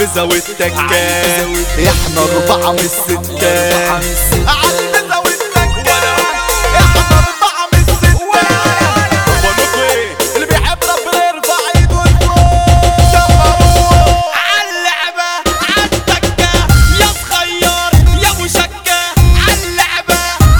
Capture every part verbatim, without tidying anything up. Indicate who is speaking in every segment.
Speaker 1: عالبزة والتكات، احنا اربعة من الستات. عالبزة والتكات احنا اربعة من الستات. بنوطي اللي بيحب ربنا يرفع ايده لفوق. عاللعبة عالتكة يا صغير يا ابو شكة، عاللعبة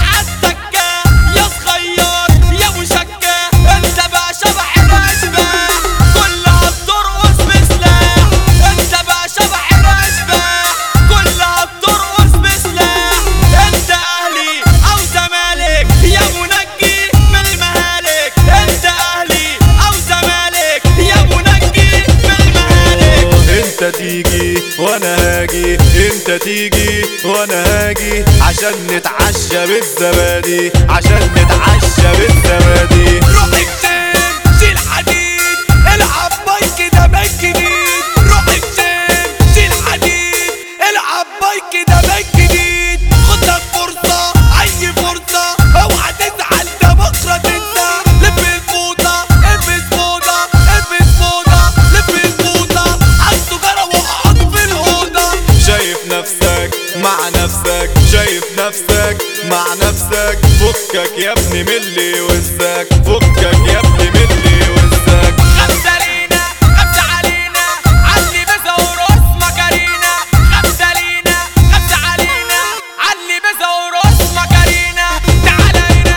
Speaker 1: عالتكة يا صغير يا ابو شكة. انت بقى شبح الاشباح كلها بترقص بسلاح، انت بقى شبح الاشباح كلها بترقص بسلاح. انت اهلي او زمالك يا منجي من المهالك، انت اهلي او زمالك يا منجي من المهالك. انت تيجي وانا هاجي، انت تيجي وانا هاجي عشان نتعشى بالزبادي، عشان نتعشى بالزبادي. روح الجيم شيل حديد العب بايك ده بايك جديد، روح الجيم شيل حديد العب بايك ده بايك جديد. خد لك فرصة اي فرصة اوعى تزعل ده بكرة تنسى. لف الفوطة البس فوطة البس فوطة لف الفوطة عالسجارة واقعد في الأوضة. شايف نفسك مع نفسك، شايف نفسك مع نفسك. فكك يا ابني من اللي وزك، فكك يا ابني من اللي وزك. خمسة لينا خمسة علينا علي بزا ورقص مكارينا، خمسة لينا خمسة علينا علي بزا ورقص مكارينا. تعال هنا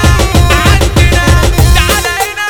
Speaker 1: عندنا، تعال هنا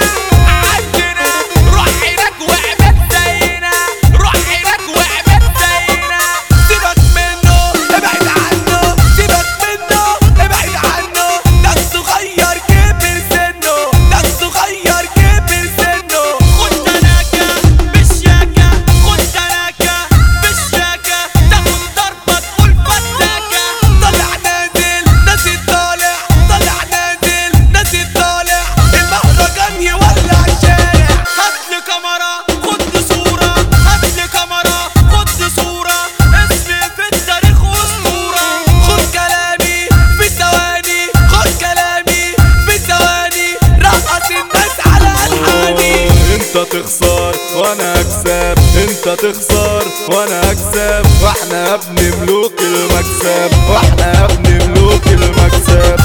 Speaker 1: عندنا. روح هناك واعمل زينا، روح هناك واعمل زينا. سيبك منه ابعد عنه، سيبك منه ابعد عنه. ده الصغير كبر سنه، ده الصغير كبر سنه. خد تناكة بالشاكة، خد تناكة بالشاكة. تاخد ضربة تقول فتاكة. طلع نازل نازل طالع، طلع نازل نازل طالع. المهرجان يولع الشارع. هاتلي كاميرا خد صورة، هاتلي كاميرا خد صورة. اسمي في التاريخ أسطورة. خد كلامي في ثواني، خد كلامي في ثواني. رقص الناس على ألحاني. انت تخسر وانا اكسب، انت تخسر وانا اكسب. واحنا يا ابن ملوك المكسب، واحنا يا ابن ملوك المكسب.